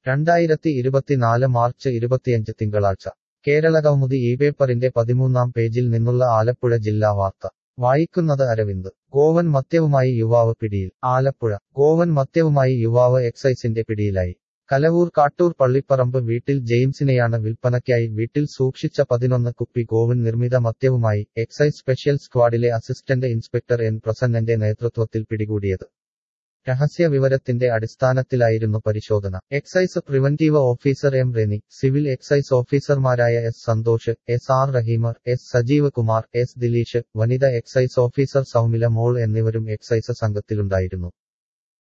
2024 March 25 തിങ്കളാഴ്ച കേരളകൗമുദി ഈ പേപ്പറിന്റെ 13-ാം പേജിൽ നിന്നുള്ള ആലപ്പുഴ ജില്ലാ വാർത്ത വായിക്കുന്നത് അരവിന്ദ്. ഗോവൻ മദ്യവുമായി യുവാവ് പിടിയിൽ. ആലപ്പുഴ. ഗോവൻ മദ്യവുമായി യുവാവ് എക്സൈസിന്റെ പിടിയിലായി. കലവൂർ കാട്ടൂർ പള്ളിപ്പറമ്പ് വീട്ടിൽ ജെയിംസിനെയാണ് വിൽപ്പനയ്ക്കായി വീട്ടിൽ സൂക്ഷിച്ച 11 കുപ്പി ഗോവൻ നിർമ്മിത മദ്യവുമായി എക്സൈസ് സ്പെഷ്യൽ സ്ക്വാഡിലെ അസിസ്റ്റന്റ് ഇൻസ്പെക്ടർ എൻ പ്രസന്നന്റെ നേതൃത്വത്തിൽ പിടികൂടിയത്. രഹസ്യ വിവരത്തിന്റെ അടിസ്ഥാനത്തിലായിരുന്നു പരിശോധന. Excise preventive officer M Reni, civil excise ഓഫീസർമാരായ S Santhosh, S R Raheemar, S Sajeev Kumar, S Dileesh, വനിത എക്സൈസ് ഓഫീസർ സൗമില മോൾ എന്നിവരും എക്സൈസ് സംഘത്തിലുണ്ടായിരുന്നു.